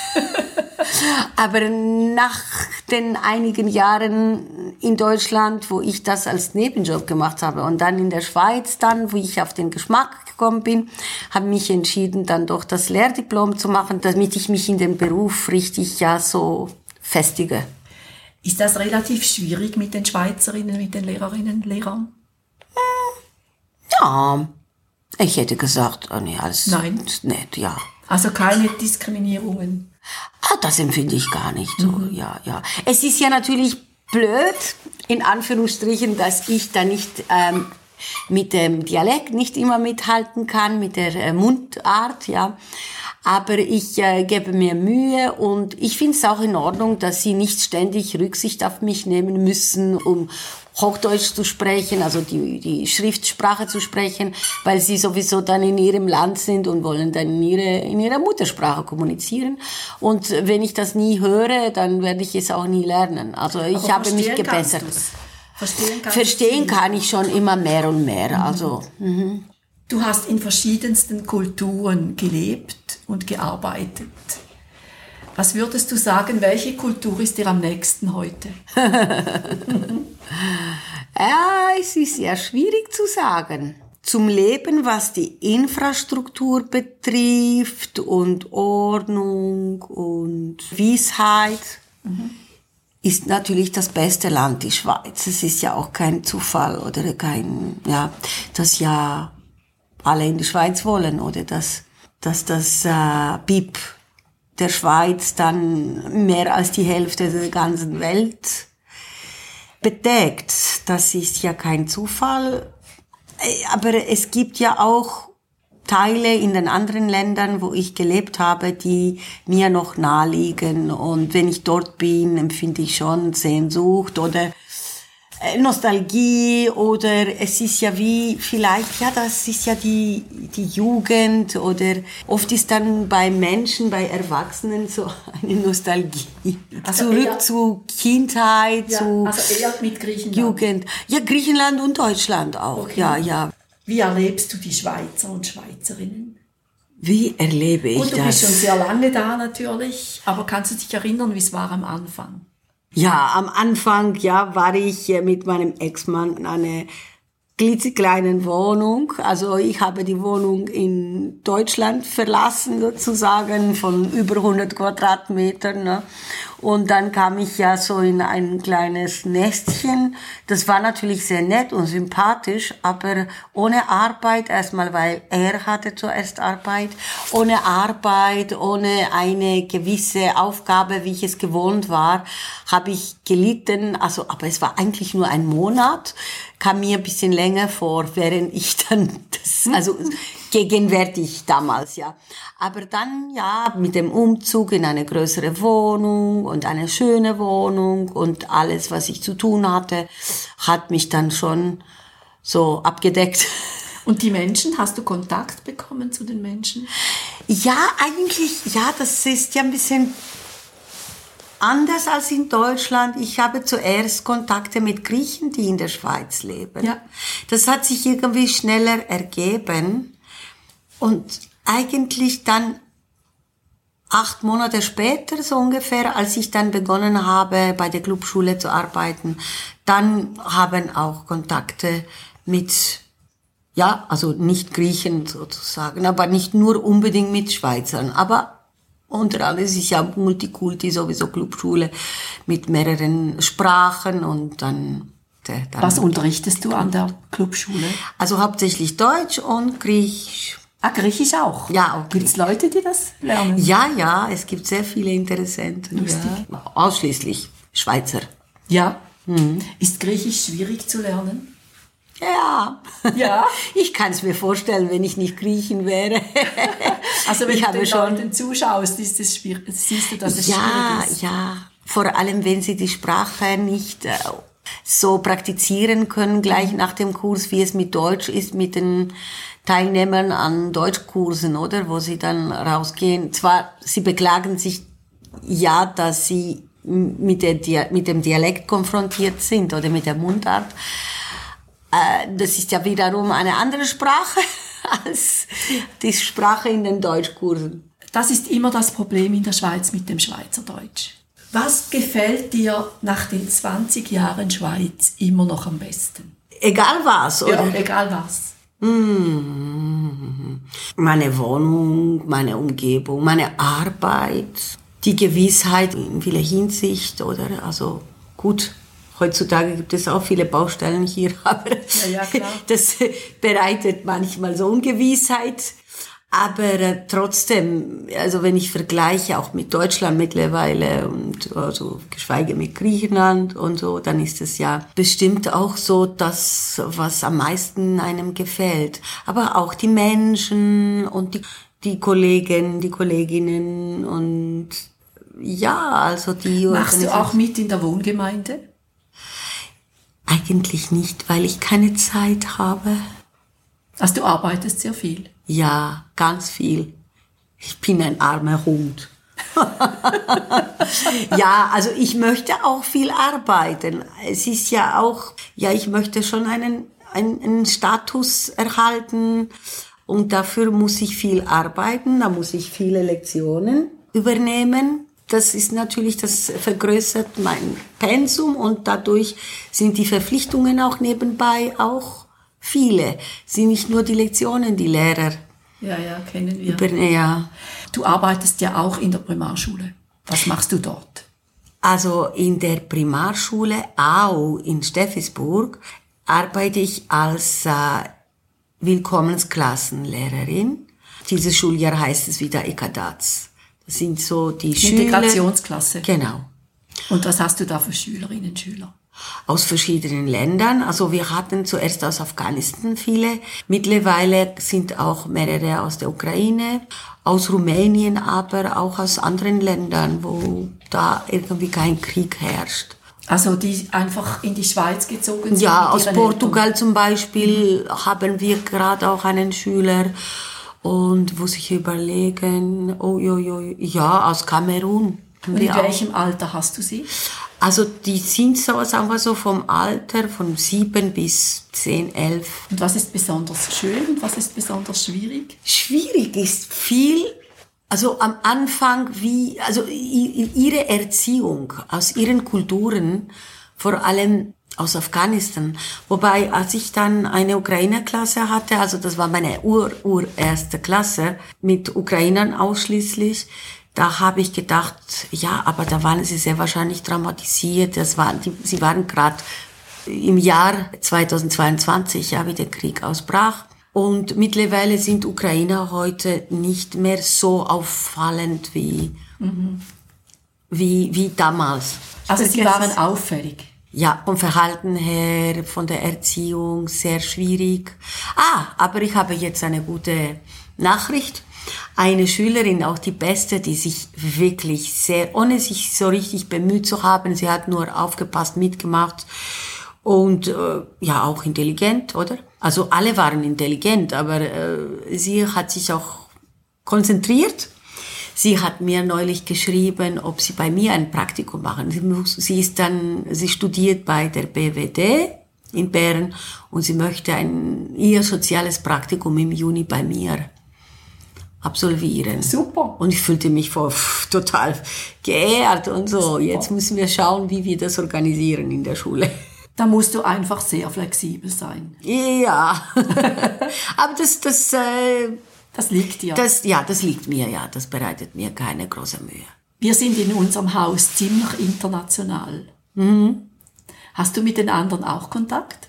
Aber nach den einigen Jahren in Deutschland, wo ich das als Nebenjob gemacht habe, und dann in der Schweiz dann, wo ich auf den Geschmack gekommen bin, habe mich entschieden, dann doch das Lehrdiplom zu machen, damit ich mich in dem Beruf richtig ja so festige. Ist das relativ schwierig mit den Schweizerinnen, mit den Lehrerinnen, Lehrern? Ja, ich hätte gesagt, oh nee, alles Nein. nett, ja. Also keine Diskriminierungen? Ah, das empfinde ich gar nicht so, mhm. ja, ja. Es ist ja natürlich blöd, in Anführungsstrichen, dass ich da nicht ähm, mit dem Dialekt nicht immer mithalten kann, mit der äh, Mundart, ja. Aber ich äh, gebe mir Mühe und ich finde es auch in Ordnung, dass sie nicht ständig Rücksicht auf mich nehmen müssen, um Hochdeutsch zu sprechen, also die, die Schriftsprache zu sprechen, weil sie sowieso dann in ihrem Land sind und wollen dann in, ihre, in ihrer Muttersprache kommunizieren. Und wenn ich das nie höre, dann werde ich es auch nie lernen. Also ich Aber habe mich gebessert. Verstehen, verstehen kann ich schon immer mehr und mehr. Mhm. Also, mhm. Du hast in verschiedensten Kulturen gelebt und gearbeitet. Was würdest du sagen, welche Kultur ist dir am nächsten heute? Ja, es ist sehr schwierig zu sagen. Zum Leben, was die Infrastruktur betrifft und Ordnung und Weisheit, mhm. ist natürlich das beste Land die Schweiz. Es ist ja auch kein Zufall oder kein, ja, dass ja alle in die Schweiz wollen oder dass, dass das äh, B I P der Schweiz dann mehr als die Hälfte der ganzen Welt bedeckt. Das ist ja kein Zufall. Aber es gibt ja auch Teile in den anderen Ländern, wo ich gelebt habe, die mir noch nahe liegen. Und wenn ich dort bin, empfinde ich schon Sehnsucht oder Nostalgie oder es ist ja wie vielleicht, ja, das ist ja die, die Jugend oder oft ist dann bei Menschen, bei Erwachsenen so eine Nostalgie. Also Zurück eher, zu Kindheit, ja, zu also eher mit Griechenland. Jugend. Ja, Griechenland und Deutschland auch, okay. ja, ja. Wie erlebst du die Schweizer und Schweizerinnen? Wie erlebe ich das? Und du bist schon sehr lange da natürlich, aber kannst du dich erinnern, wie es war am Anfang? Ja, am Anfang, ja, war ich mit meinem Ex-Mann in einer klitzekleinen Wohnung. Also ich habe die Wohnung in Deutschland verlassen, sozusagen, von über hundert Quadratmetern. Ne? Und dann kam ich ja so in ein kleines Nestchen. Das war natürlich sehr nett und sympathisch, aber ohne Arbeit erstmal, weil er hatte zuerst Arbeit. Ohne Arbeit, ohne eine gewisse Aufgabe, wie ich es gewohnt war, habe ich gelitten. Also, aber es war eigentlich nur ein Monat, kam mir ein bisschen länger vor, während ich dann das, also gegenwärtig damals, ja. Aber dann, ja, mit dem Umzug in eine größere Wohnung und eine schöne Wohnung und alles, was ich zu tun hatte, hat mich dann schon so abgedeckt. Und die Menschen, hast du Kontakt bekommen zu den Menschen? Ja, eigentlich, ja, das ist ja ein bisschen anders als in Deutschland. Ich habe zuerst Kontakte mit Griechen, die in der Schweiz leben. Ja. Das hat sich irgendwie schneller ergeben. Und eigentlich dann acht Monate später, so ungefähr, als ich dann begonnen habe, bei der Clubschule zu arbeiten, dann haben auch Kontakte mit, ja, also nicht Griechen sozusagen, aber nicht nur unbedingt mit Schweizern, aber unter anderem ist ja Multikulti sowieso Clubschule mit mehreren Sprachen und dann, dann... Was unterrichtest du an der Clubschule? Also hauptsächlich Deutsch und Griechisch. Ah, Griechisch auch? Ja, auch. Gibt es Leute, die das lernen? Ja, ja, es gibt sehr viele Interessenten. Ja. Ausschließlich Schweizer. Ja? Mhm. Ist Griechisch schwierig zu lernen? Ja. Ja? Ich kann es mir vorstellen, wenn ich nicht Griechen wäre. Also wenn ich du habe den schon Leuten zuschaust, ist es schwierig, siehst du, dass es ja, schwierig ist? Ja, ja. Vor allem, wenn sie die Sprache nicht äh, so praktizieren können, gleich nach dem Kurs, wie es mit Deutsch ist, mit den Teilnehmern an Deutschkursen, oder, wo sie dann rausgehen. Zwar, sie beklagen sich ja, dass sie mit, der, mit dem Dialekt konfrontiert sind oder mit der Mundart. Äh, das ist ja wiederum eine andere Sprache als die Sprache in den Deutschkursen. Das ist immer das Problem in der Schweiz mit dem Schweizerdeutsch. Was gefällt dir nach den zwanzig Jahren Schweiz immer noch am besten? Egal was, oder? Ja, egal was. Meine Wohnung, meine Umgebung, meine Arbeit, die Gewissheit in vieler Hinsicht, oder? Also gut, heutzutage gibt es auch viele Baustellen hier, aber ja, ja, klar. das bereitet manchmal so Ungewissheit. Aber äh, trotzdem, also wenn ich vergleiche auch mit Deutschland mittlerweile und also geschweige mit Griechenland und so, dann ist es ja bestimmt auch so das, was am meisten einem gefällt. Aber auch die Menschen und die, die Kollegen, die Kolleginnen und ja, also die... Machst du auch mit in der Wohngemeinde? Eigentlich nicht, weil ich keine Zeit habe. Also du arbeitest sehr viel? Ja, ganz viel. Ich bin ein armer Hund. Ja, also ich möchte auch viel arbeiten. Es ist ja auch, ja, ich möchte schon einen, einen, einen Status erhalten und dafür muss ich viel arbeiten, da muss ich viele Lektionen übernehmen. Das ist natürlich, das vergrößert mein Pensum und dadurch sind die Verpflichtungen auch nebenbei auch viele. Sind nicht nur die Lektionen, die Lehrer. Ja, ja, kennen wir. Über, ja. Du arbeitest ja auch in der Primarschule. Was machst du dort? Also in der Primarschule Au in Steffisburg arbeite ich als äh, Willkommensklassenlehrerin. Dieses Schuljahr heißt es wieder Ekadats. Das sind so die Schüler. Integrationsklasse. Genau. Und was hast du da für Schülerinnen und Schüler? Aus verschiedenen Ländern. Also wir hatten zuerst aus Afghanistan viele. Mittlerweile sind auch mehrere aus der Ukraine, aus Rumänien, aber auch aus anderen Ländern, wo da irgendwie kein Krieg herrscht. Also die einfach in die Schweiz gezogen sind? Ja, aus Portugal Eltern. Zum Beispiel mhm. haben wir gerade auch einen Schüler. Und wo sich überlegen, oh, jo, jo, ja, aus Kamerun. Und in welchem Alter hast du sie? Also die sind so, sagen wir so, vom Alter von sieben bis zehn, elf. Und was ist besonders schön und was ist besonders schwierig? Schwierig ist viel, also am Anfang wie, also ihre Erziehung aus ihren Kulturen, vor allem aus Afghanistan. Wobei, als ich dann eine Ukrainer-Klasse hatte, also das war meine ur-ur-erste Klasse, mit Ukrainern ausschließlich, da habe ich gedacht, ja, aber da waren sie sehr wahrscheinlich traumatisiert. Das waren, die, sie waren gerade im Jahr zweitausendzweiundzwanzig, ja, wie der Krieg ausbrach. Und mittlerweile sind Ukrainer heute nicht mehr so auffallend wie, mhm. wie, wie damals. Also sie waren auffällig? Ja, vom Verhalten her, von der Erziehung, sehr schwierig. Ah, aber ich habe jetzt eine gute Nachricht. Eine Schülerin, auch die beste, die sich wirklich sehr, ohne sich so richtig bemüht zu haben, sie hat nur aufgepasst, mitgemacht und äh, ja, auch intelligent, oder? Also alle waren intelligent, aber äh, sie hat sich auch konzentriert. Sie hat mir neulich geschrieben, ob sie bei mir ein Praktikum machen. Sie, muss, sie ist dann, sie studiert bei der B W D in Bern und sie möchte ein ihr soziales Praktikum im Juni bei mir absolvieren. Super. Und ich fühlte mich voll, pff, total geehrt und so. Super. Jetzt müssen wir schauen, wie wir das organisieren in der Schule. Da musst du einfach sehr flexibel sein. Ja. Aber das, das, äh, das liegt dir. Das, ja, das liegt mir, ja. Das bereitet mir keine große Mühe. Wir sind in unserem Haus ziemlich international. Mhm. Hast du mit den anderen auch Kontakt?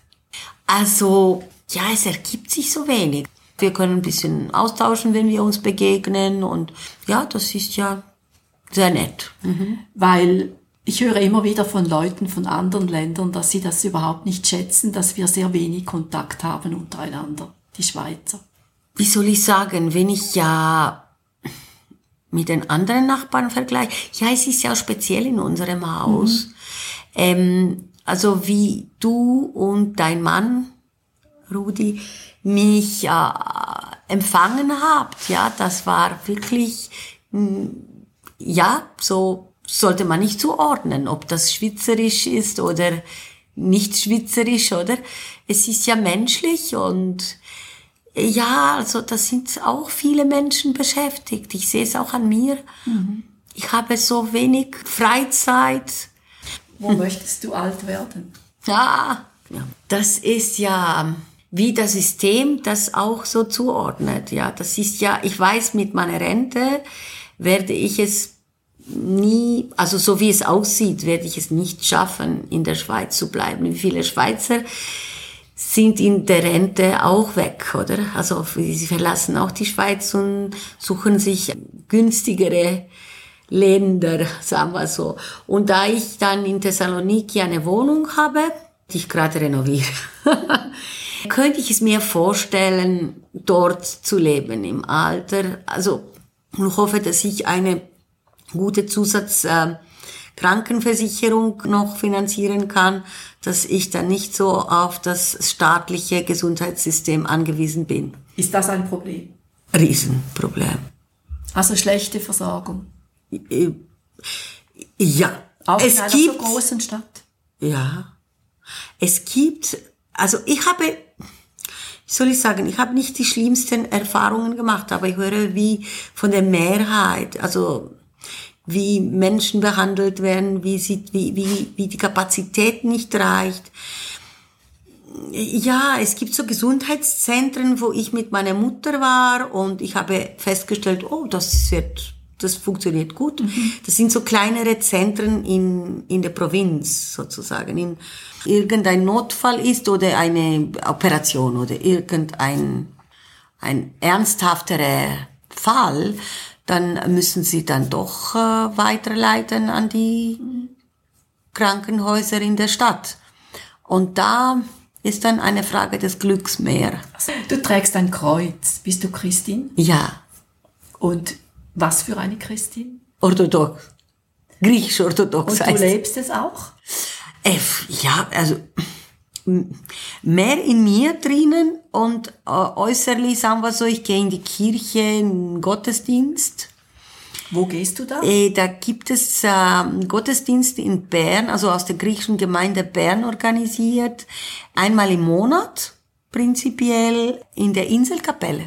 Also, ja, es ergibt sich so wenig. Wir können ein bisschen austauschen, wenn wir uns begegnen und ja, das ist ja sehr nett. Mhm. Weil ich höre immer wieder von Leuten von anderen Ländern, dass sie das überhaupt nicht schätzen, dass wir sehr wenig Kontakt haben untereinander, die Schweizer. Wie soll ich sagen, wenn ich ja mit den anderen Nachbarn vergleiche, ja, es ist ja auch speziell in unserem Haus. Mhm. Ähm, also wie du und dein Mann, Rudi, mich äh, empfangen habt, ja, das war wirklich, mh, ja, so sollte man nicht zuordnen, ob das schweizerisch ist oder nicht schweizerisch, oder? Es ist ja menschlich und ja, also da sind auch viele Menschen beschäftigt. Ich sehe es auch an mir. Mhm. Ich habe so wenig Freizeit. Wo möchtest du alt werden? Ja, ja, das ist ja wie das System das auch so zuordnet. Ja, das ist ja, ich weiß, mit meiner Rente werde ich es nie, also so wie es aussieht, werde ich es nicht schaffen, in der Schweiz zu bleiben. Wie viele Schweizer, sind in der Rente auch weg, oder? Also sie verlassen auch die Schweiz und suchen sich günstigere Länder, sagen wir so. Und da ich dann in Thessaloniki eine Wohnung habe, die ich gerade renoviere, könnte ich es mir vorstellen, dort zu leben im Alter. Also ich hoffe, dass ich eine gute Zusatzkrankenversicherung äh, noch finanzieren kann, dass ich dann nicht so auf das staatliche Gesundheitssystem angewiesen bin. Ist das ein Problem? Riesenproblem. Also schlechte Versorgung? Ja. Auch es in einer gibt, so großen Stadt? Ja. Es gibt, also ich habe, wie soll ich sagen, ich habe nicht die schlimmsten Erfahrungen gemacht, aber ich höre wie von der Mehrheit, also wie Menschen behandelt werden, wie, sie, wie, wie, wie die Kapazität nicht reicht. Ja, es gibt so Gesundheitszentren, wo ich mit meiner Mutter war und ich habe festgestellt, oh, das wird, das funktioniert gut. Mhm. Das sind so kleinere Zentren in, in der Provinz sozusagen. In irgendein Notfall ist oder eine Operation oder irgendein, ein ernsthafterer Fall, dann müssen sie dann doch äh, weiterleiten an die Krankenhäuser in der Stadt. Und da ist dann eine Frage des Glücks mehr. Du trägst ein Kreuz. Bist du Christin? Ja. Und was für eine Christin? Orthodox. Griechisch-orthodox heißt. Und du lebst es auch? Äh, ja, also mehr in mir drinnen und äh, äußerlich, sagen wir so, ich gehe in die Kirche, in den Gottesdienst. Wo gehst du da? Äh, da gibt es äh, einen Gottesdienst in Bern, also aus der griechischen Gemeinde Bern organisiert, einmal im Monat, prinzipiell in der Inselkapelle.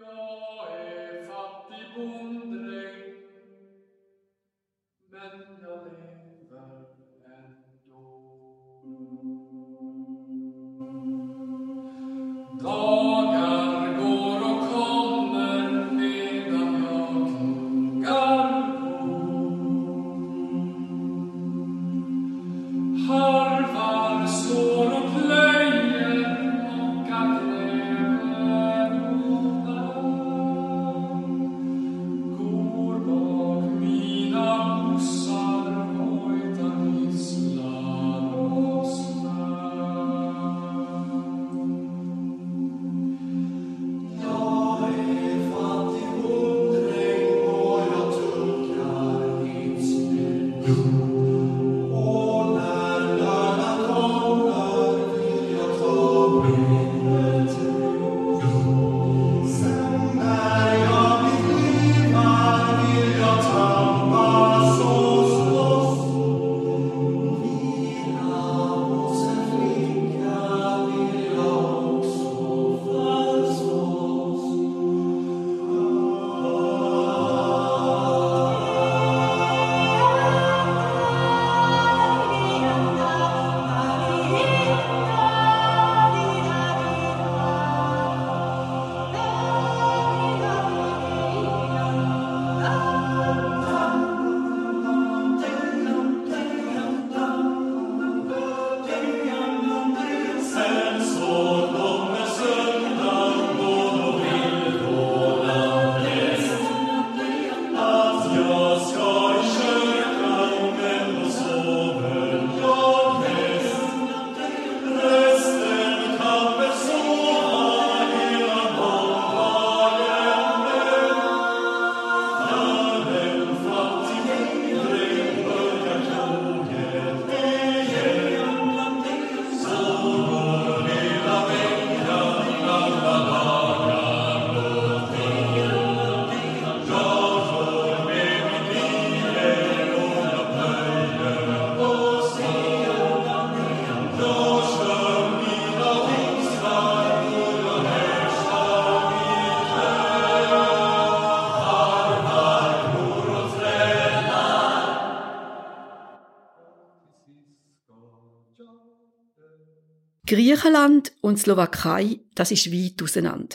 Griechenland und Slowakei, das ist weit auseinander.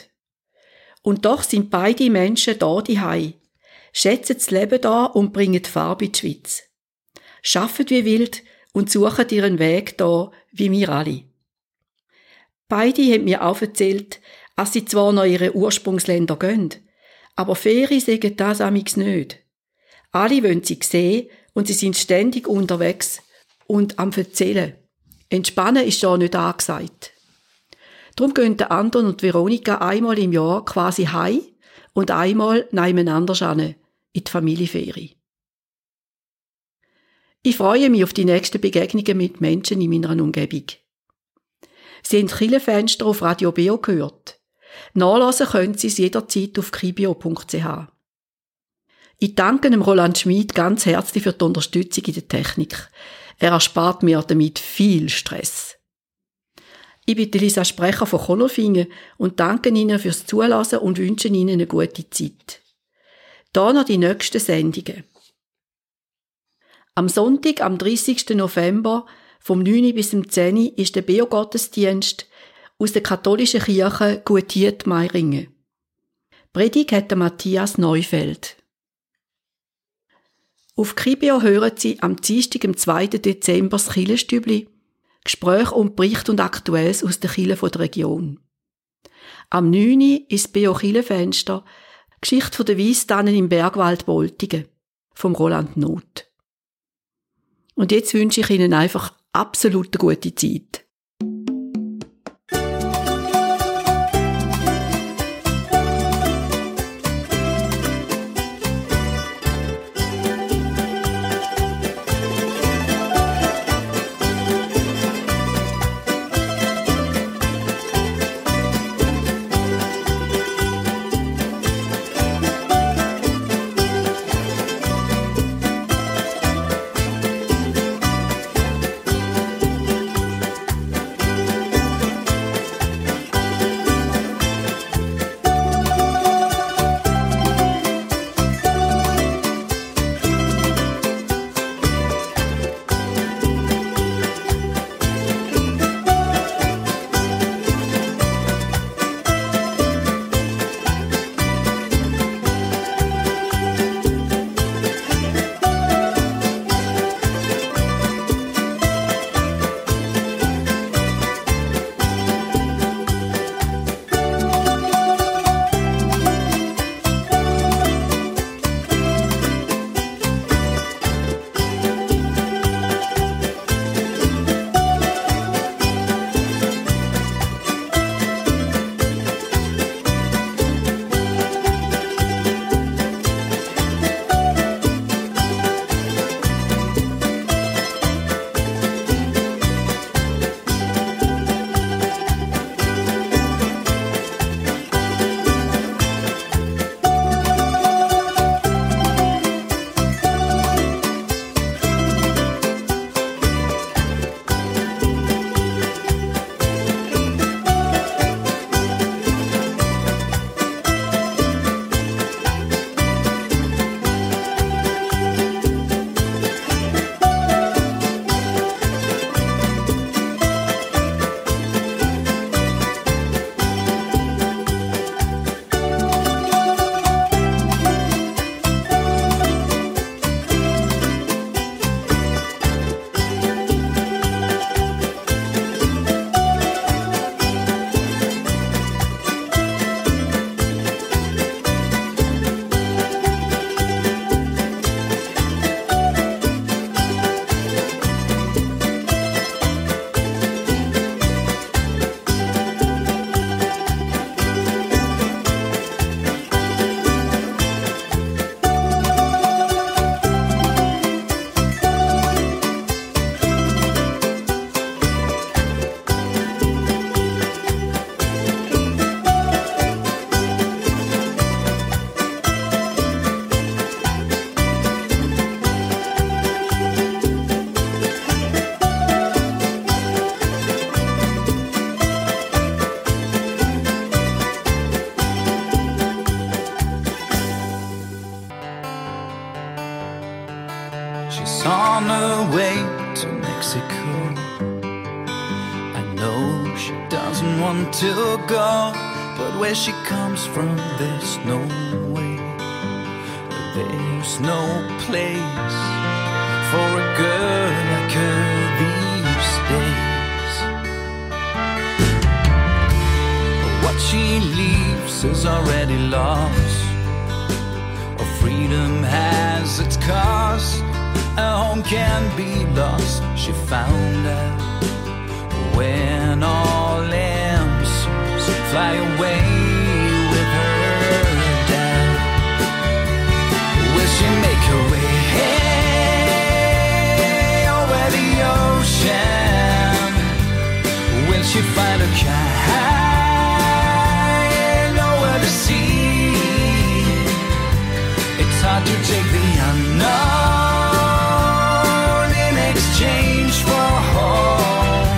Und doch sind beide Menschen da daheim, schätzen das Leben da und bringen Farbe in die Schweiz. Arbeiten wie wild und suchen ihren Weg da, wie wir alle. Beide haben mir auch erzählt, dass sie zwar noch ihre Ursprungsländer gehen, aber Ferien sagen das amigs nicht. Alle wollen sie sehen und sie sind ständig unterwegs und am Erzählen. Entspannen ist da nicht angesagt. Darum gehen der Anton und Veronika einmal im Jahr quasi heim und einmal nebeneinander hin, in die Familienferien. Ich freue mich auf die nächsten Begegnungen mit Menschen in meiner Umgebung. Sie haben Kirchenfenster auf Radio Beo gehört. Nachlesen können Sie es jederzeit auf kribio punkt c h. Ich danke dem Roland Schmid ganz herzlich für die Unterstützung in der Technik. Er erspart mir damit viel Stress. Ich bin Lisa Sprecher von Konolfingen und danke Ihnen fürs Zuhören und wünsche Ihnen eine gute Zeit. Hier noch die nächsten Sendungen. Am Sonntag, am dreißigsten November, vom neun bis zum zehn ist der Beo-Gottesdienst aus der katholischen Kirche Gutiet Meiringen. Predigt hat der Matthias Neufeld. Auf Kribio hören Sie am Dienstag, am zweiten Dezember, das Kirchenstübli, Gespräche und Berichte und Aktuelles aus der Kirche der Region. Am neun ist das Beo-Kirchenfenster, Geschichte der Weisstannen im Bergwald Boltingen, vom Roland Not. Und jetzt wünsche ich Ihnen einfach absolut eine gute Zeit. She's on her way to Mexico. I know she doesn't want to go, but where she comes from, there's no way. There's no place for a girl like her these days. she leaves is already lost. Or freedom has its cost. A home can be lost, she found out. When all answers fly away with her dad, will she make her way over the ocean? Will she find a kind, nowhere to see? It's hard to take the unknown in exchange for home,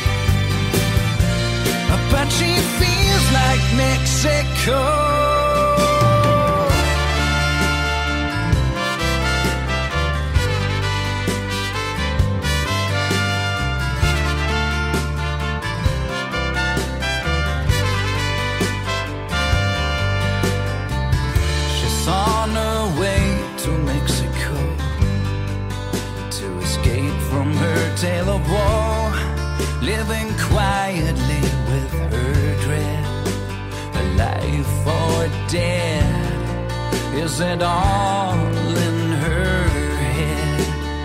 but she feels like Mexico. She's on her way to Mexico to escape from her tale of woe, living quietly with her dread. A life or death, is it all in her head?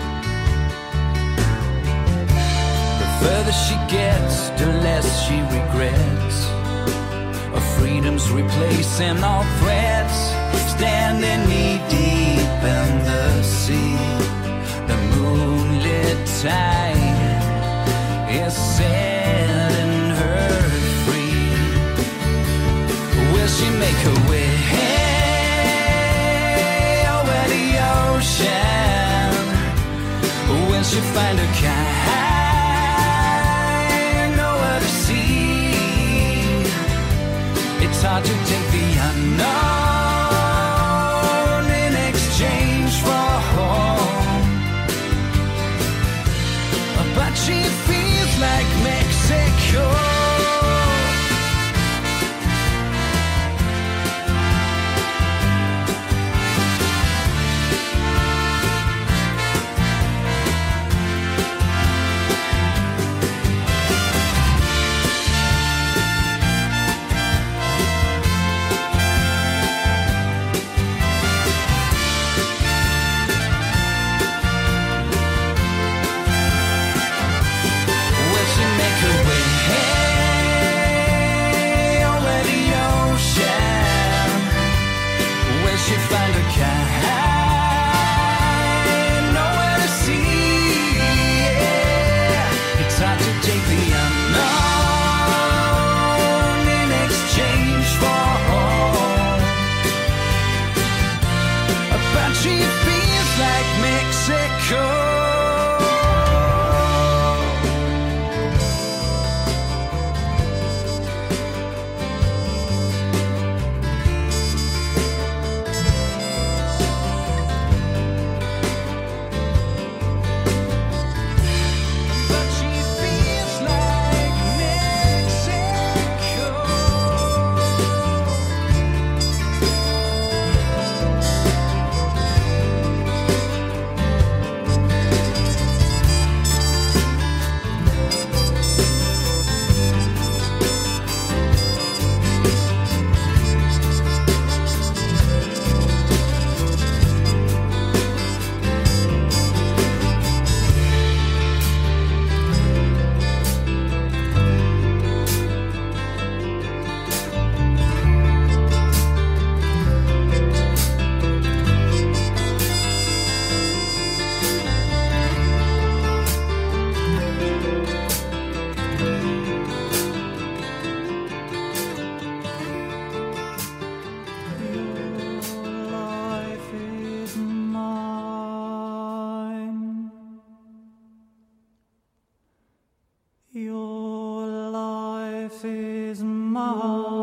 The further she gets, the less she regrets. Her freedom's replacing all threats, standing knee deep in the sea. The moonlit tide is setting her free. Will she make her way over the ocean? Will she find a kind, nowhere to see? It's hard to take the unknown in exchange for home, but she feels like Mexico. Your life is mine.